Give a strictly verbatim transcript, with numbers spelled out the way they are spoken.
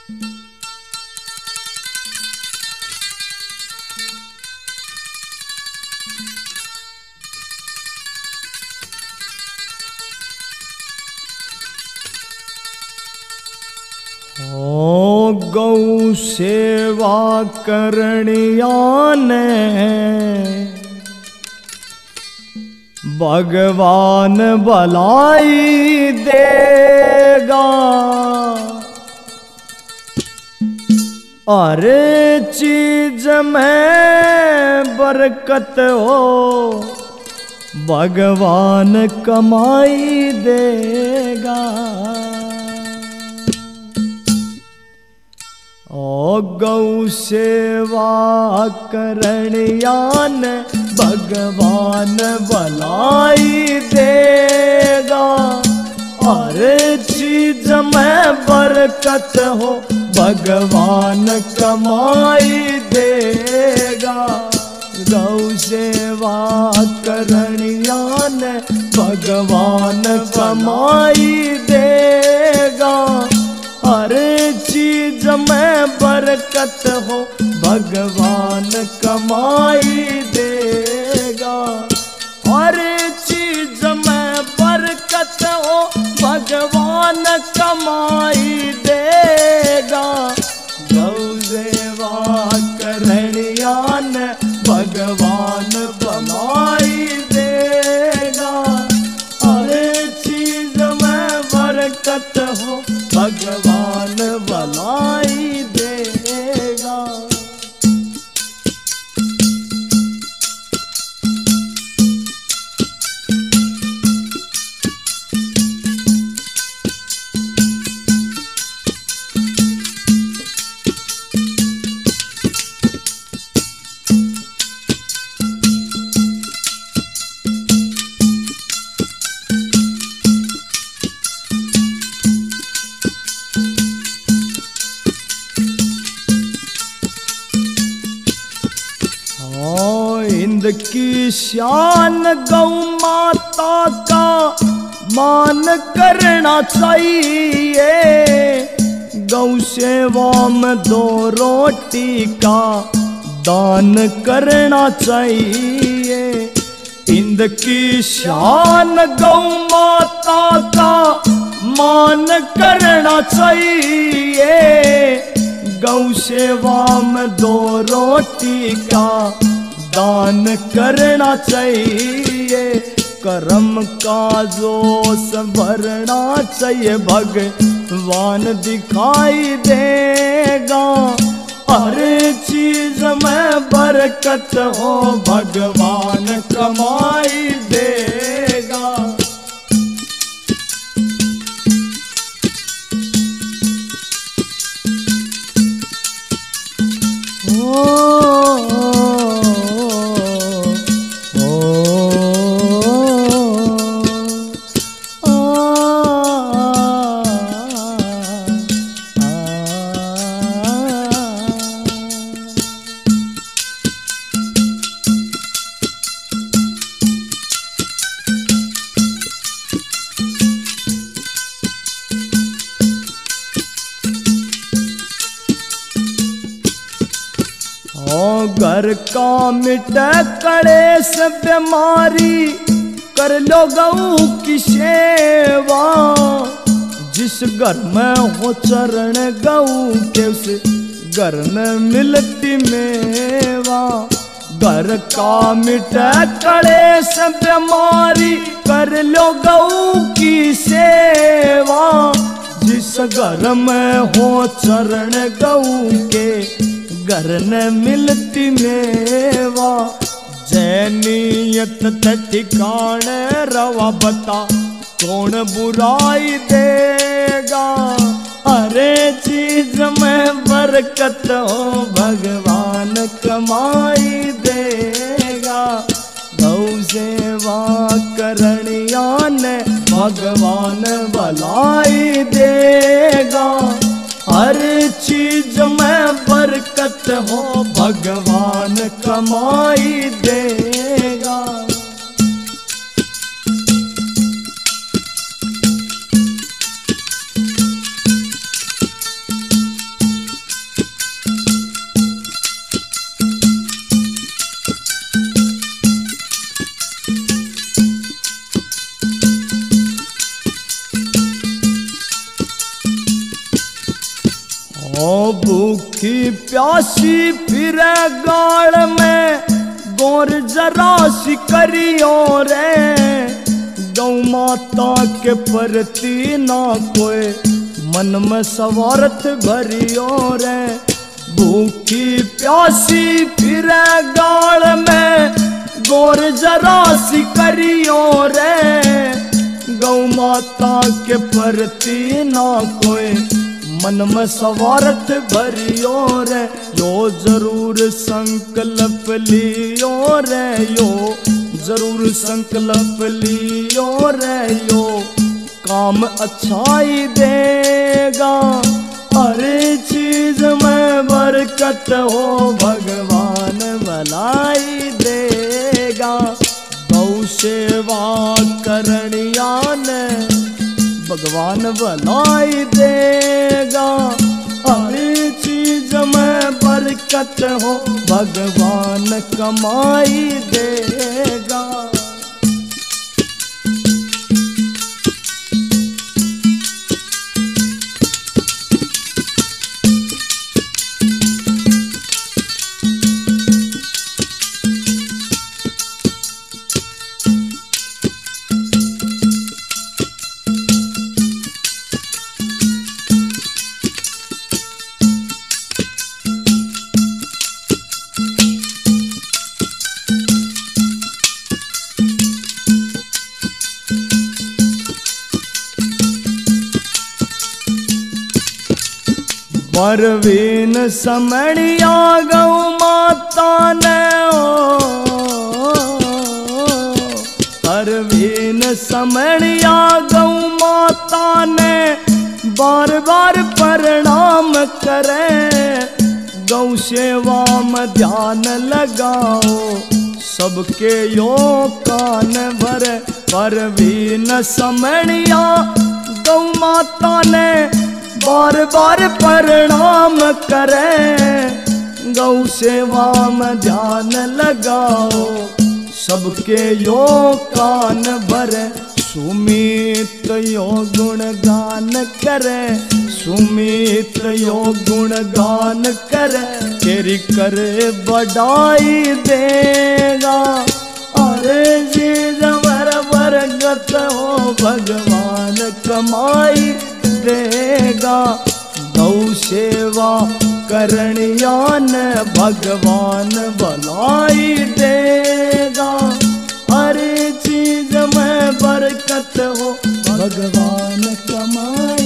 ओ गौ सेवा करनिया ने भगवान भलाई देगा। हर चीज में बरकत हो भगवान कमाई देगा। ओ गौ सेवा करनिया ने भगवान भलाई देगा। हर चीज में बरकत हो भगवान कमाई देगा। गौ सेवा करनिया ने भगवान कमाई देगा। हर चीज में बरकत हो भगवान कमाई देगा। हर चीज में बरकत हो भगवान कमाई देगा। गौ सेवा करनिया ने भगवान कमाई देगा। हर चीज में बरकत हो भगवान भलाई देगा। हिंद की शान गौ माता का मान करना चाहिए। गौ सेवा में दो रोटी का दान करना चाहिए। हिंद की शान गौ माता का मान करना चाहिए। गौ सेवा में दो रोटी का दान करना चाहिए। कर्म का जोश भरना चाहिए भगवान दिखाई देगा। हर चीज में बरकत हो भगवान कमाई देगा। घर का मिटे कलेश बीमारी कर लो गऊ की सेवा। जिस घर में हो चरण गऊ के उस घर में मिलती मेवा। घर का मिटे कलेश बीमारी कर लो गऊ की सेवा। जिस घर में हो चरण गऊ के घर न मिलती मेवा। जैनियत ठिकाने रवा बता कौन बुराई देगा। हरे चीज में बरकत हो भगवान कमाई देगा। गौ सेवा करनिया ने भगवान भलाई देगा। हर चीज में बरकत हो भगवान कमाई देगा। ओ भूखी प्यासी फिरे गाड़ में गौर जरा सी करियो रे, गौ माता के प्रति ना कोई मन में स्वार्थ भरियो रे। भूखी प्यासी फिरे गाड़ में गौर जरा सी करियो रे, गौ माता के प्रति ना कोई मन में स्वार्थ भरियो रे। यो जरूर संकल्प लियो रे, यो जरूर संकल्प लियो रे, यो काम अच्छाई देगा, हर चीज में बरकत हो भगवान भलाई देगा। गौ सेवा करनिया ने भगवान भलाई देगा, हर चीज में बरकत हो भगवान कमाई देगा। परवीन समणिया गौ माता ने ओ, परवीन समणिया गौ माता ने बार बार प्रणाम करे। गौ सेवा में ध्यान लगाओ सबके यो कान भरे। परवीन समणिया गौ माता ने बार बार प्रणाम करे, गौ सेवा में ध्यान लगाओ सबके यो कान भरे। सुमित यो गुणगान करे, सुमित यो गुणगान करे, तेरी करे बढ़ाई देगा, अरे जी जबर बरगत हो भगवान कमाई देगा। गौ सेवा करनिया ने भगवान भलाई देगा, हर चीज में बरकत हो भगवान कमाई